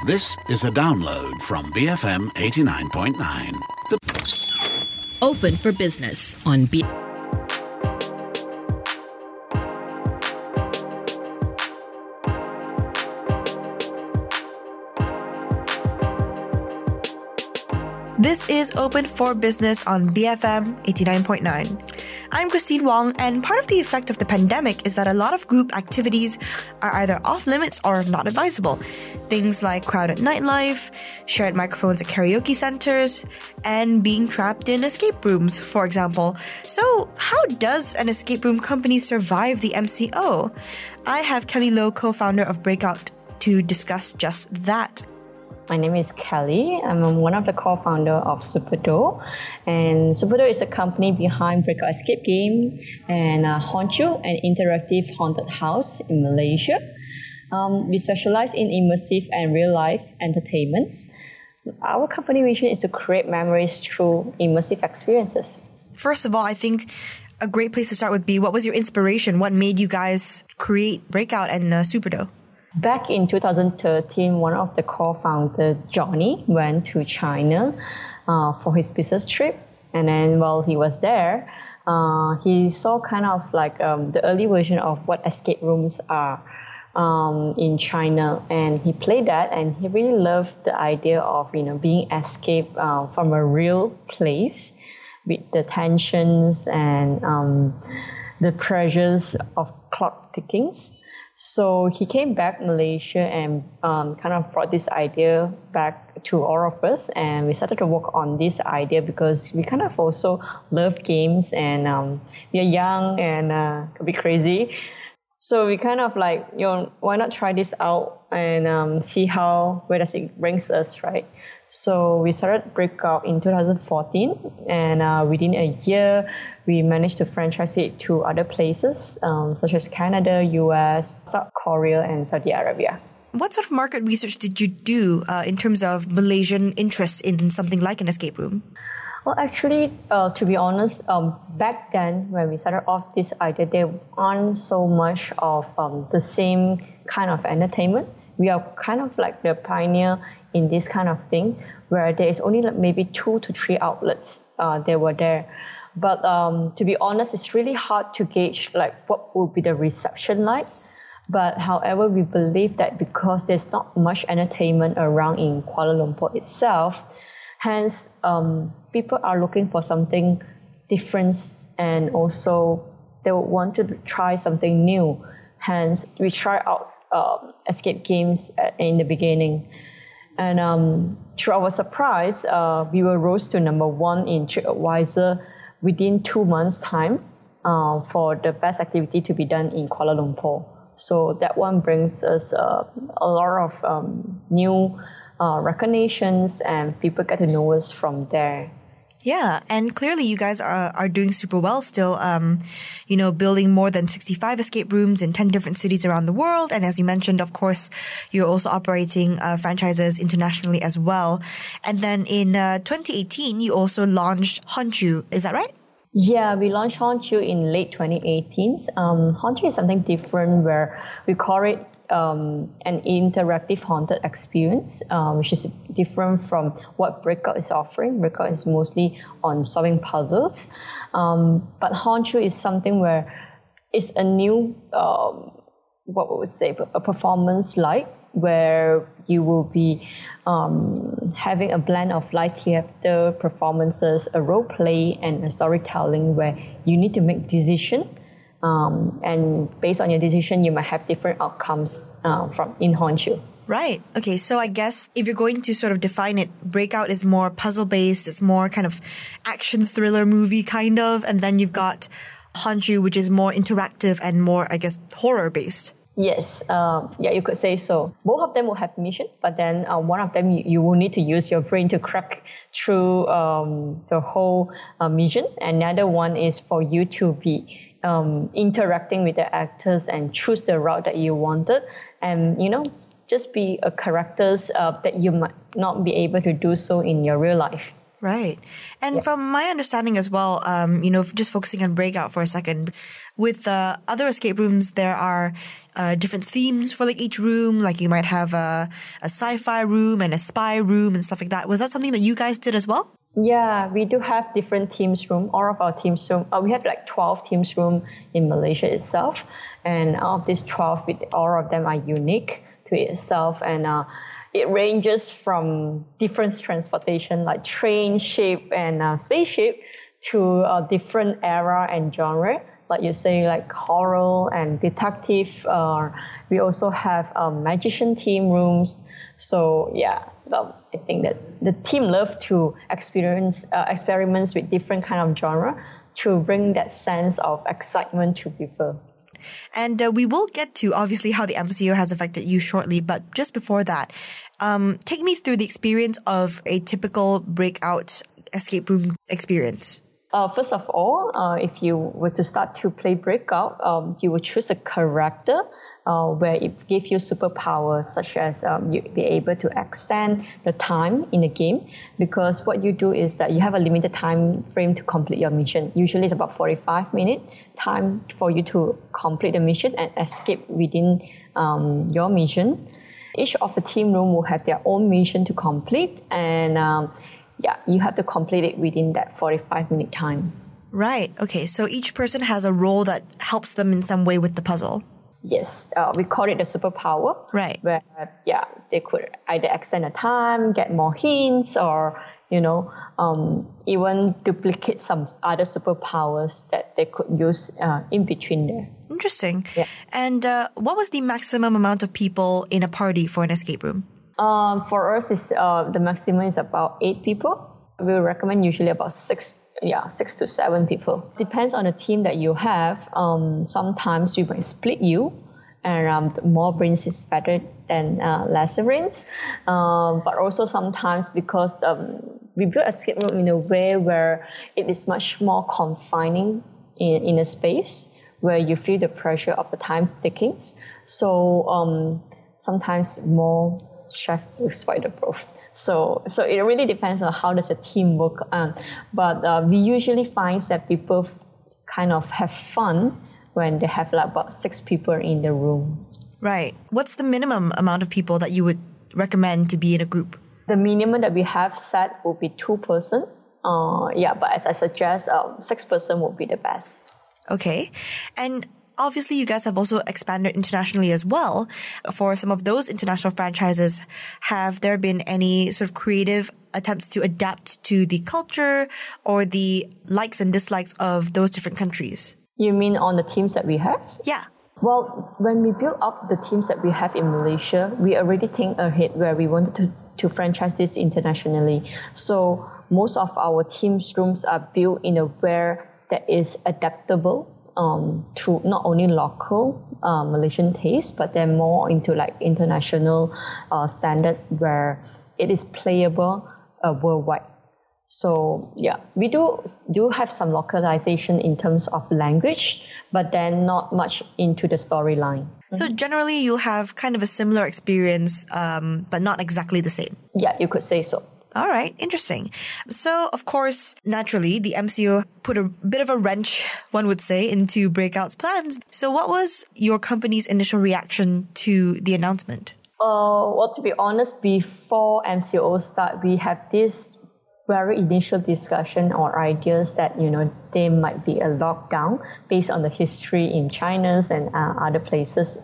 This is a download from BFM 89.9. Open for Business on B. This is Open for Business on BFM 89.9. I'm Christine Wong, and part of the effect of the pandemic is that a lot of group activities are either off limits or not advisable. Things like crowded nightlife, shared microphones at karaoke centers, and being trapped in escape rooms, for example. So, how does an escape room company survive the MCO? I have Kelly Lowe, co-founder of Breakout, to discuss just that. My name is Kelly. I'm one of the co-founder of Superdo. And Superdo is the company behind Breakout Escape Game and Haunt You, an interactive haunted house in Malaysia. We specialize in immersive and real-life entertainment. Our company vision is to create memories through immersive experiences. First of all, I think a great place to start would be, what was your inspiration? What made you guys create Breakout and Superdo? Back in 2013, one of the co-founders, Johnny, went to China for his business trip. And then while he was there, he saw kind of like the early version of what escape rooms are in China. And he played that, and he really loved the idea of, being escaped from a real place with the tensions and the pressures of clock tickings. So he came back to Malaysia and kind of brought this idea back to all of us, and we started to work on this idea because we kind of also love games, and we are young and a bit crazy. So we kind of like, why not try this out and see where does it brings us, right? So we started Breakout in 2014, and within a year, we managed to franchise it to other places, such as Canada, US, South Korea, and Saudi Arabia. What sort of market research did you do in terms of Malaysian interest in something like an escape room? Well, actually, to be honest, back then when we started off this idea, there aren't so much of the same kind of entertainment. We are kind of like the pioneer in this kind of thing, where there is only like maybe 2 to 3 outlets that were there. But to be honest, it's really hard to gauge like what will be the reception like. But however, we believe that because there's not much entertainment around in Kuala Lumpur itself, hence people are looking for something different, and also they would want to try something new. Hence, we try out escape games in the beginning. And to our surprise, we were rose to number 1 in TripAdvisor within 2 months' time for the best activity to be done in Kuala Lumpur. So that one brings us a lot of new recognitions, and people get to know us from there. Yeah, and clearly you guys are doing super well still, building more than 65 escape rooms in 10 different cities around the world. And as you mentioned, of course, you're also operating franchises internationally as well. And then in 2018, you also launched Haunt You. Is that right? Yeah, we launched Haunt You in late 2018. Haunt You is something different where we call it an interactive haunted experience, which is different from what Breakout is offering. Breakout is mostly on solving puzzles. But Haunt You is something where it's a new, a performance like, where you will be having a blend of live theater performances, a role play, and a storytelling where you need to make decisions. And based on your decision, you might have different outcomes from in Haunt You. Right. Okay. So I guess if you're going to sort of define it, Breakout is more puzzle-based. It's more kind of action thriller movie kind of. And then you've got Haunt You, which is more interactive and more, I guess, horror-based. Yes. You could say so. Both of them will have mission, but then one of them you will need to use your brain to crack through the whole mission. And the other one is for you to be interacting with the actors and choose the route that you wanted, and just be a characters that you might not be able to do so in your real life. Right. And from my understanding as well, just focusing on Breakout for a second, with other escape rooms, there are different themes for like each room. Like you might have a sci-fi room and a spy room and stuff like that. Was that something that you guys did as well? Yeah, we do have different themes room. All of our themes room, we have like 12 themes room in Malaysia itself. And out of these 12, all of them are unique to itself. And it ranges from different transportation like train, ship, and spaceship to a different era and genre. Like you say, like horror and detective. We also have magician theme rooms. So yeah, I think that the team love to experiments with different kind of genre to bring that sense of excitement to people. And we will get to obviously how the MCO has affected you shortly, but just before that, take me through the experience of a typical Breakout escape room experience. First of all, if you were to start to play Breakout, you would choose a character where it gives you superpowers, such as you be able to extend the time in the game, because what you do is that you have a limited time frame to complete your mission. Usually it's about 45 minutes time for you to complete the mission and escape within your mission. Each of the team room will have their own mission to complete, and you have to complete it within that 45-minute time. Right. Okay. So each person has a role that helps them in some way with the puzzle. Yes. We call it a superpower. Right. Where, they could either extend the time, get more hints, or, even duplicate some other superpowers that they could use in between there. Interesting. Yeah. And what was the maximum amount of people in a party for an escape room? For us, the maximum is about 8 people. We recommend usually about 6 to 7 people. Depends on the team that you have. Sometimes we might split you, and more brains is better than lesser brains. But also sometimes because we build escape room in a way where it is much more confining in a space where you feel the pressure of the time takings. So sometimes more chef will spoil the broth. So it really depends on how does a team work. But we usually find that people kind of have fun when they have like about 6 people in the room. Right. What's the minimum amount of people that you would recommend to be in a group? The minimum that we have set will be 2 person. But as I suggest, 6 person would be the best. Okay. And obviously, you guys have also expanded internationally as well. For some of those international franchises, have there been any sort of creative attempts to adapt to the culture or the likes and dislikes of those different countries? You mean on the teams that we have? Yeah. Well, when we build up the teams that we have in Malaysia, we already think ahead where we wanted to franchise this internationally. So most of our teams rooms are built in a way that is adaptable to not only local Malaysian taste, but then more into like international standard where it is playable worldwide. So we do have some localization in terms of language, but then not much into the storyline. So generally you'll have kind of a similar experience, but not exactly the same. Yeah, you could say so. All right, interesting. So, of course, naturally, the MCO put a bit of a wrench, one would say, into Breakout's plans. So what was your company's initial reaction to the announcement? Well, to be honest, before MCO start, we had this very initial discussion or ideas that, there might be a lockdown based on the history in China and other places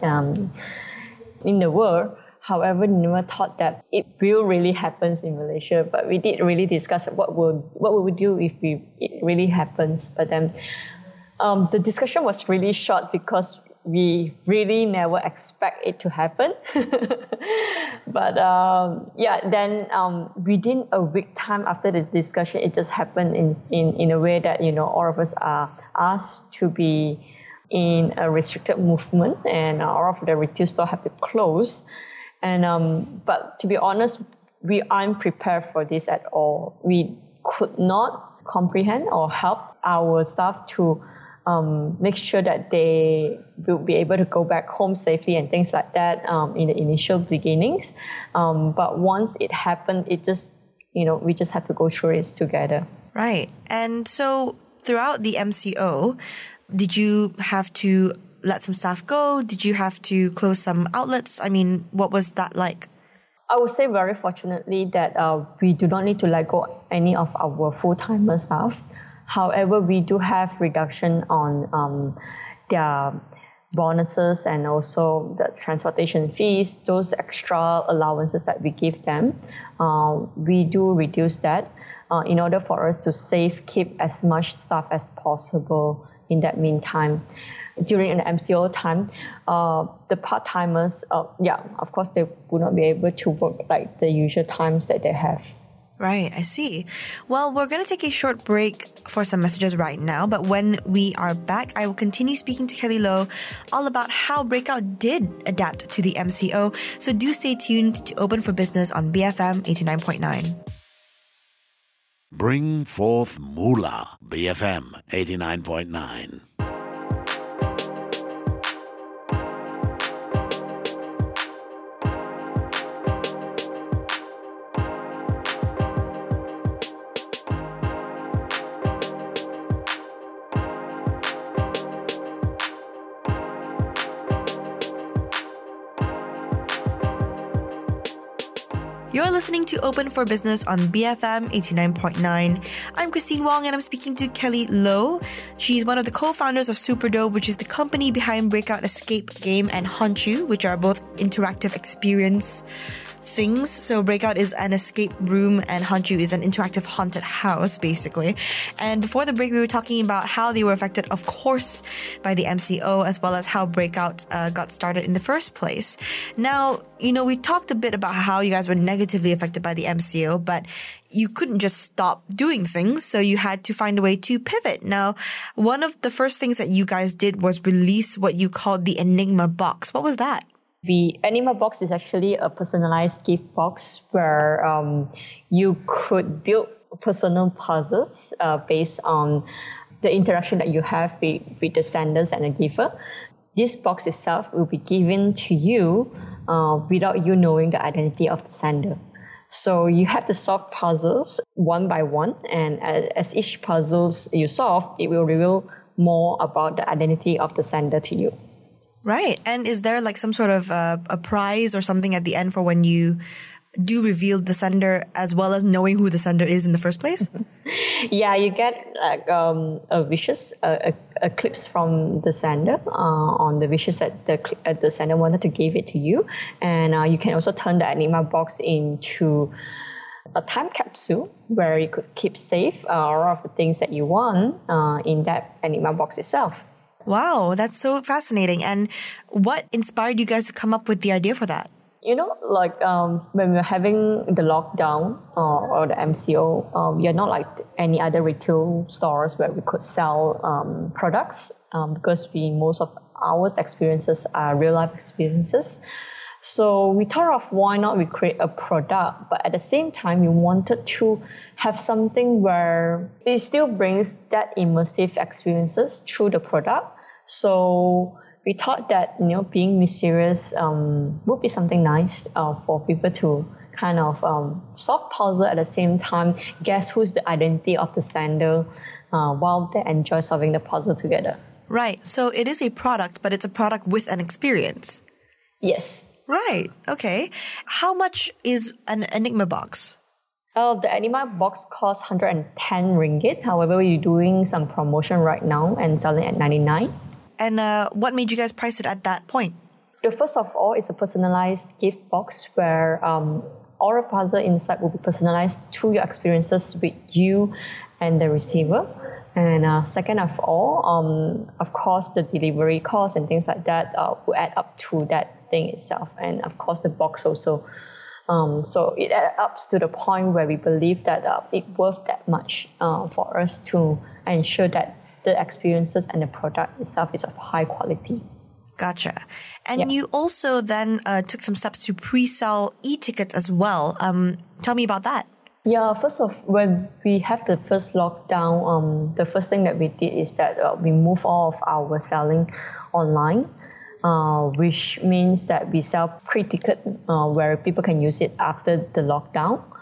in the world. However, we never thought that it will really happen in Malaysia. But we did really discuss what would we do if it really happens. But then the discussion was really short because we really never expect it to happen. But then within a week time after this discussion, it just happened in a way that all of us are asked to be in a restricted movement, and all of the retail stores have to close. And but to be honest, we aren't prepared for this at all. We could not comprehend or help our staff to make sure that they will be able to go back home safely and things like that in the initial beginnings. But once it happened, it just we just have to go through it together. Right. And so throughout the MCO, did you have to let some staff go? Did you have to close some outlets? I mean, what was that like? I would say very fortunately that we do not need to let go any of our full-timer staff. However, we do have reduction on their bonuses and also the transportation fees, those extra allowances that we give them. We do reduce that in order for us to keep as much staff as possible in that meantime. During an MCO time, the part-timers, of course, they would not be able to work like the usual times that they have. Right, I see. Well, we're going to take a short break for some messages right now, but when we are back, I will continue speaking to Kelly Low all about how Breakout did adapt to the MCO. So do stay tuned to Open for Business on BFM 89.9. Bring forth Moolah, BFM 89.9. You're listening to Open for Business on BFM 89.9. I'm Christine Wong and I'm speaking to Kelly Low. She's one of the co-founders of Superdope, which is the company behind Breakout Escape Game and Hauntyu, which are both interactive experience things. So Breakout is an escape room and Hauntyu is an interactive haunted house, basically. And before the break, we were talking about how they were affected, of course, by the MCO, as well as how Breakout got started in the first place. Now, we talked a bit about how you guys were negatively affected by the MCO, but you couldn't just stop doing things, so you had to find a way to pivot. Now, one of the first things that you guys did was release what you called the Enigma Box. What was that? The Enigma Box is actually a personalized gift box where you could build personal puzzles based on the interaction that you have with the senders and the giver. This box itself will be given to you without you knowing the identity of the sender. So you have to solve puzzles one by one, and as each puzzles you solve, it will reveal more about the identity of the sender to you. Right. And is there like some sort of a prize or something at the end for when you do reveal the sender, as well as knowing who the sender is in the first place? Yeah, you get like a wishes, a clips from the sender on the wishes that the sender wanted to give it to you. And you can also turn the Enigma Box into a time capsule where you could keep safe all of the things that you want in that Enigma Box itself. Wow, that's so fascinating. And what inspired you guys to come up with the idea for that? When we're having the lockdown or the MCO, we are not like any other retail stores where we could sell products because most of our experiences are real life experiences. So we thought of why not we create a product, but at the same time, we wanted to have something where it still brings that immersive experiences through the product. So we thought that, being mysterious would be something nice for people to kind of solve puzzle at the same time, guess who's the identity of the sender while they enjoy solving the puzzle together. Right. So it is a product, but it's a product with an experience. Yes. Right. Okay. How much is an Enigma Box? The Enigma Box costs 110 ringgit. However, we're doing some promotion right now and selling at 99. And what made you guys price it at that point? The first of all is a personalized gift box where all the puzzle inside will be personalized to your experiences with you and the receiver. And second of all, of course, the delivery costs and things like that will add up to that thing itself, and of course the box also. So it adds up to the point where we believe that it's worth that much for us to ensure that the experiences and the product itself is of high quality. Gotcha. And you also then took some steps to pre-sell e-tickets as well. Tell me about that. Yeah, first off, when we have the first lockdown, the first thing that we did is that we moved all of our selling online. Which means that we sell pre-ticket where people can use it after the lockdown.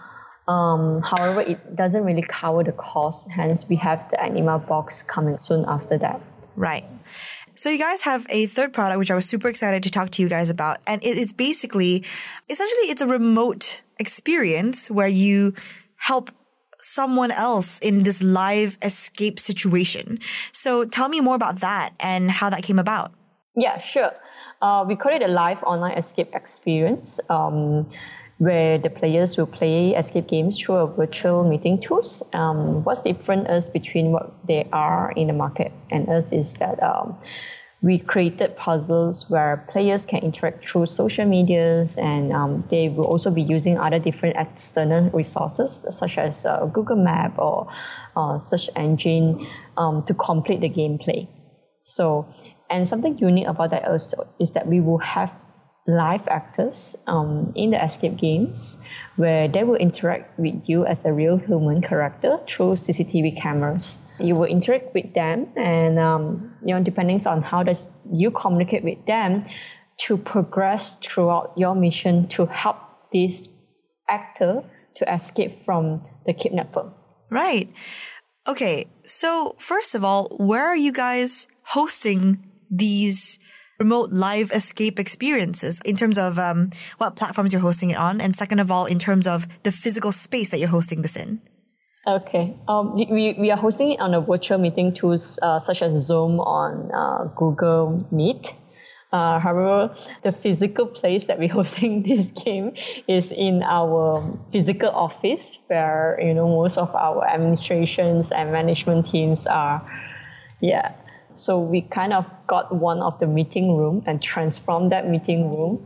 However, it doesn't really cover the cost. Hence, we have the Anima box coming soon after that. Right. So you guys have a third product, which I was super excited to talk to you guys about. And it is essentially, it's a remote experience where you help someone else in this live escape situation. So tell me more about that and how that came about. Yeah, sure. We call it a live online escape experience, where the players will play escape games through a virtual meeting tools. What's different is between what they are in the market and us is that we created puzzles where players can interact through social medias, and they will also be using other different external resources such as Google Map or search engine to complete the gameplay. So, and something unique about that also is that we will have live actors in the escape games where they will interact with you as a real human character through CCTV cameras. You will interact with them, and depending on how does you communicate with them to progress throughout your mission to help this actor to escape from the kidnapper. Right. Okay. So first of all, where are you guys hosting these remote live escape experiences in terms of what platforms you're hosting it on? And second of all, in terms of the physical space that you're hosting this in? Okay. We are hosting it on a virtual meeting tools such as Zoom on Google Meet. However, the physical place that we're hosting this game is in our physical office where, most of our administrations and management teams are. Yeah. So we kind of got one of the meeting room and transformed that meeting room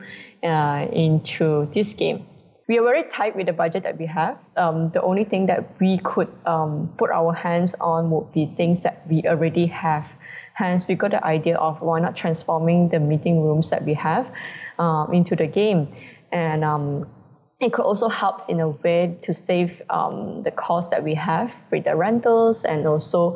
into this game. We are very tight with the budget that we have. The only thing that we could put our hands on would be things that we already have. Hence, we got the idea of why not transforming the meeting rooms that we have into the game. And it could also help in a way to save the cost that we have with the rentals, and also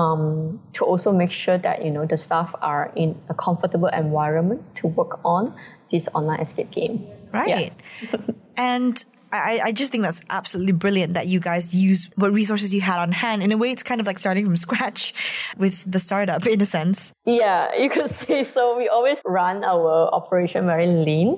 to also make sure that the staff are in a comfortable environment to work on this online escape game. Right. Yeah. And I just think that's absolutely brilliant that you guys use what resources you had on hand. In a way, it's kind of like starting from scratch with the startup in a sense. Yeah, you could say so. We always run our operation very lean,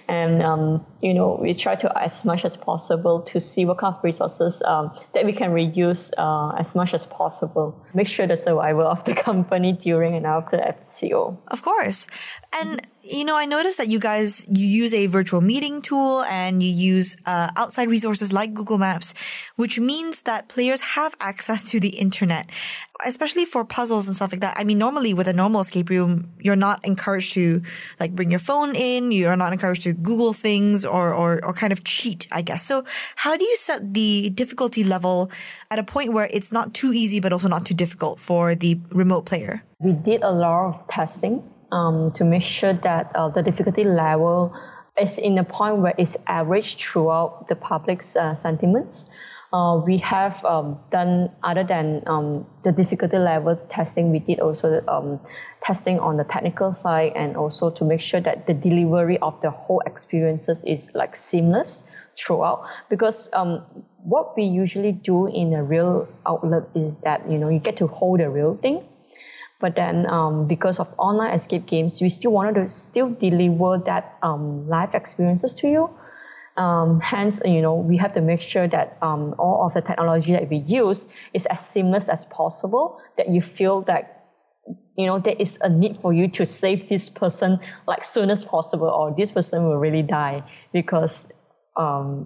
and we try to as much as possible to see what kind of resources that we can reuse as much as possible. Make sure the survival of the company during and after FCO. Of course. And I noticed that you use a virtual meeting tool and you use outside resources like Google Maps, which means that players have access to the internet, especially for puzzles and stuff like that. I mean, normally with a normal escape room, you're not encouraged to bring your phone in. You're not encouraged to Google things or kind of cheat, I guess. So how do you set the difficulty level at a point where it's not too easy, but also not too difficult for the remote player? We did a lot of testing to make sure that the difficulty level is in a point where it's average throughout the public's sentiments. We have done, other than the difficulty level testing, we did also testing on the technical side, and also to make sure that the delivery of the whole experiences is seamless throughout. Because what we usually do in a real outlet is that, you get to hold the real thing. But then because of online escape games, we still wanted to still deliver that live experiences to you. Hence, we have to make sure that all of the technology that we use is as seamless as possible, that you feel that, there is a need for you to save this person soon as possible, or this person will really die because, of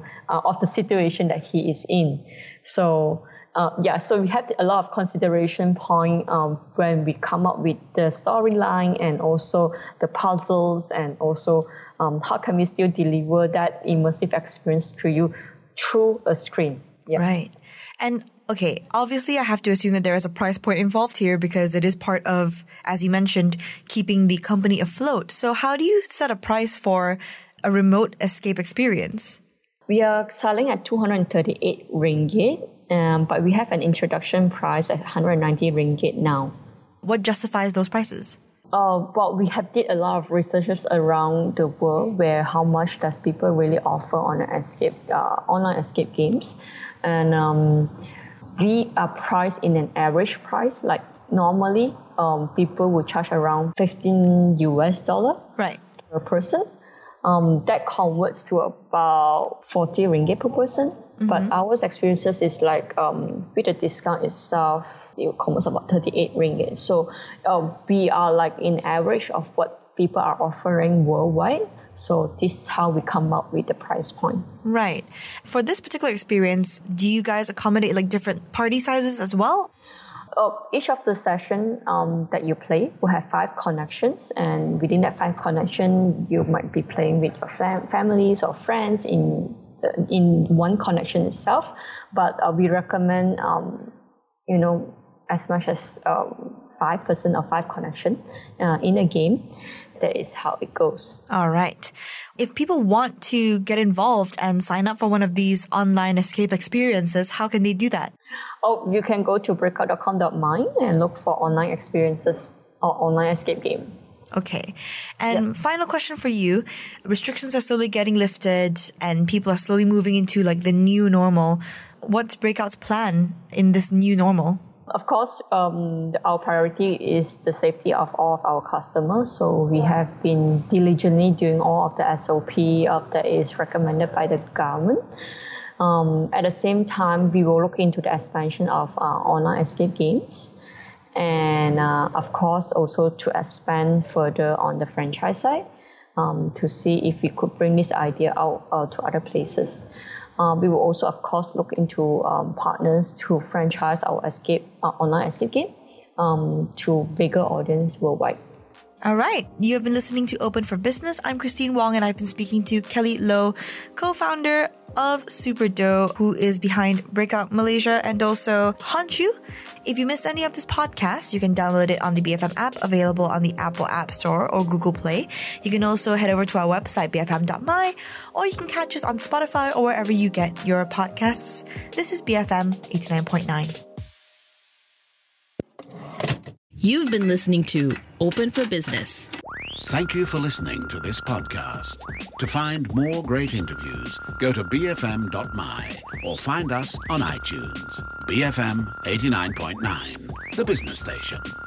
the situation that he is in. So, so we have a lot of consideration point when we come up with the storyline and also the puzzles, and also how can we still deliver that immersive experience to you through a screen. Yeah. Right. And okay, obviously I have to assume that there is a price point involved here because it is part of, as you mentioned, keeping the company afloat. So how do you set a price for a remote escape experience? We are selling at 238 ringgit. But we have an introduction price at 190 ringgit now. What justifies those prices? Well, we have did a lot of researches around the world where how much does people really offer on an online escape games, and we are priced in an average price. Like normally, people would charge around $15 Right. per person. That converts to about 40 ringgit per person. Mm-hmm. But our experiences is like with the discount itself, it converts about 38 ringgit. So we are like in average of what people are offering worldwide. So this is how we come up with the price point. Right. For this particular experience, do you guys accommodate like different party sizes as well? Each of the session that you play will have 5 connections, and within that 5 connection, you might be playing with your families or friends in one connection itself. But we recommend, as much as 5 person or 5 connection in a game. That is how it goes. All right. If people want to get involved and sign up for one of these online escape experiences, how can they do that? You can go to breakout.com.my and look for online experiences or online escape game. Okay. And final question for you. Restrictions are slowly getting lifted and people are slowly moving into like the new normal. What's Breakout's plan in this new normal? Of course, our priority is the safety of all of our customers. So we have been diligently doing all of the SOP that is recommended by the government. At the same time, we will look into the expansion of online escape games. And of course, also to expand further on the franchise side to see if we could bring this idea out to other places. We will also, of course, look into partners to franchise our online escape game to bigger audience worldwide. All right. You have been listening to Open for Business. I'm Christine Wong, and I've been speaking to Kelly Low, co-founder of Superdough, who is behind Breakout Malaysia, and also Honshu. If you missed any of this podcast, you can download it on the BFM app, available on the Apple App Store or Google Play. You can also head over to our website, bfm.my, or you can catch us on Spotify or wherever you get your podcasts. This is BFM 89.9. You've been listening to Open for Business. Thank you for listening to this podcast. To find more great interviews, go to bfm.my or find us on iTunes. BFM 89.9, the business station.